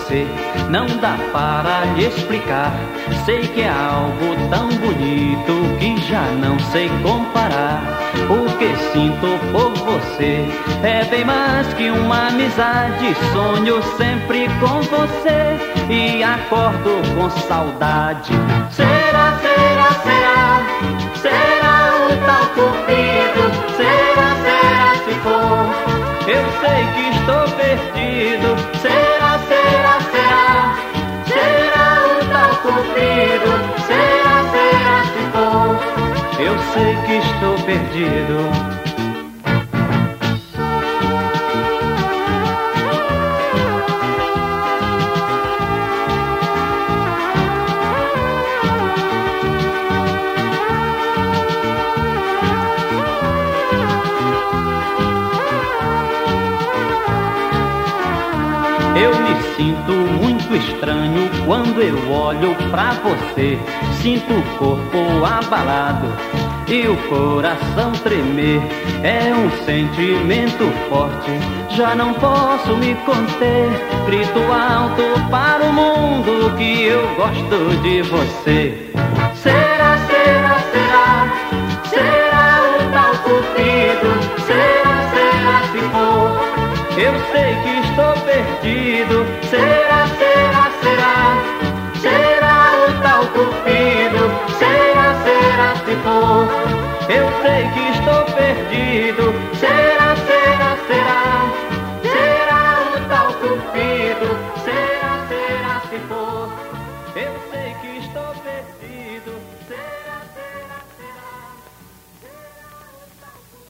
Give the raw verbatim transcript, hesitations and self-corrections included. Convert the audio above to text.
você, não dá para lhe explicar. Sei que é algo tão bonito que já não sei comparar. O que sinto por você é bem mais que uma amizade. Sonho sempre com você e acordo com saudade. Será, será, será, será o tal cupido? Será, será se for? Eu sei que estou perdido. Será, será, será, será o tal cupido? Será, será se for? Eu sei que estou perdido. Eu me sinto muito estranho quando eu olho pra você. Sinto o corpo abalado e o coração tremer. É um sentimento forte, já não posso me conter. Grito alto para o mundo que eu gosto de você. Será, será, será, será o tal cupido? Será, será se for? Eu sei que estou perdido. Será, será, será, será o tal cupido? Será, será se for? Eu sei que estou perdido. Será, será, será, será o tal cupido? Será, será se for? Eu sei que estou perdido.